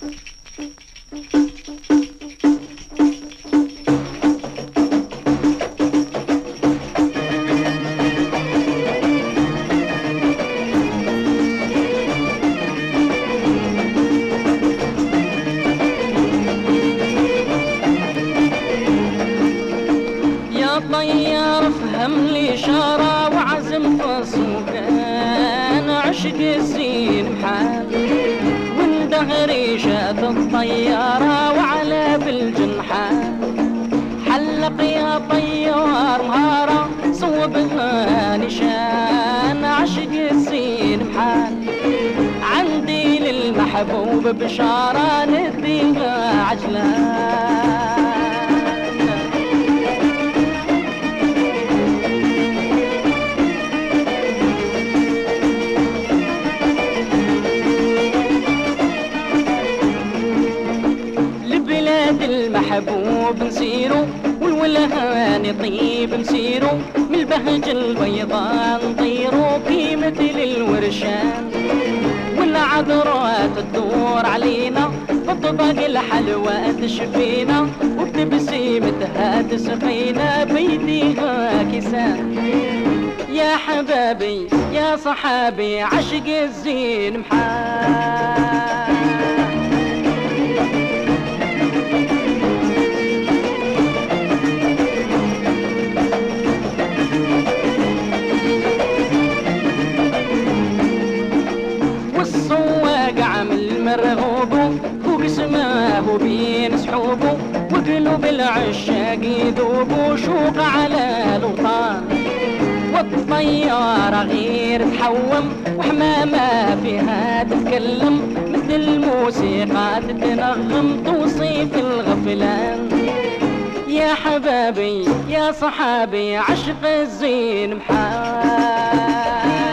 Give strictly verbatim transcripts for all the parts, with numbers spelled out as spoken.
طيار فهم لي شارة وعزم فصوكان عشق الزين محال واندهري شاد الطيارة وعلى بالجنحان حلق يا طيار مهارة صوبها نشان عشق الزين محال عندي للمحبوب بشارة نديها عجلان المحبوب نسيرو والولهان يطيب نسيرو من البهج البيضاء نطيرو في مثل الورشان والعذرات تدور علينا بالطبق الحلوى تشفينا وبتبسيمتها تسقينا بيديها كيسان يا حبابي يا صحابي عشق الزين محال مرغوب فوق سماه بين سحوبه وقلوب العشاق يذوب شوق على الوطان والطيارة غير تحوم وحمامة فيها تتكلم مثل الموسيقى تتنغم توصيف الغفلان يا حبابي يا صحابي عشق الزين محال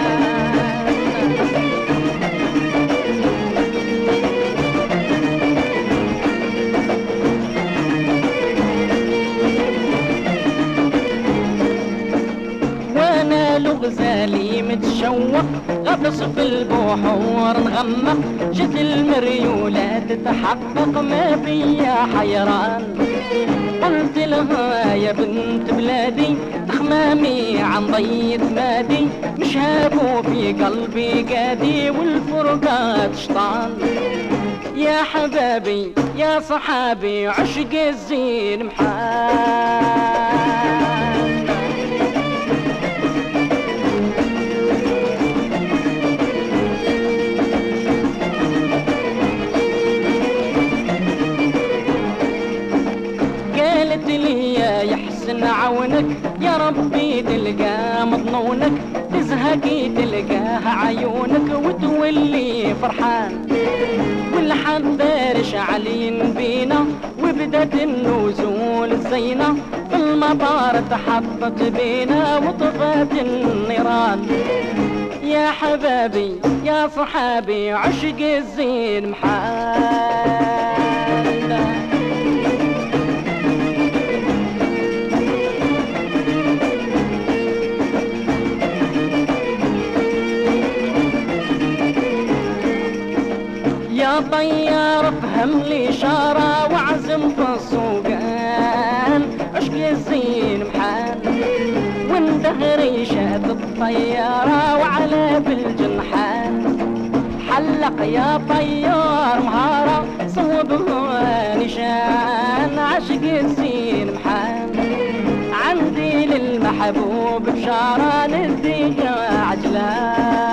غزالي متشوق غطس في البحور نغمق جد المريولات تتحقق ما بيا حيران قلت لها يا بنت بلادي تخمامي عن ضيت مادي مش هابو في قلبي قادي والفرقات شطان يا حبابي يا صحابي عشق الزين محال يحسن عونك يا ربي تلقى مضنونك تزهقي تلقاها عيونك وتولي فرحان والحبار شعلين بينا وبدت النزول الزينة في المطار تحطت بينا وطفت النيران يا حبابي يا صحابي عشق الزين محال يا طيار افهم لي شارة وعزم في السوقان عشق الزين محال واندهري شات الطيارة وعلى بالجنحان حلق يا طيار مهارة صوبها نشان عشق الزين محال عندي للمحبوب بشارة نديها عجلان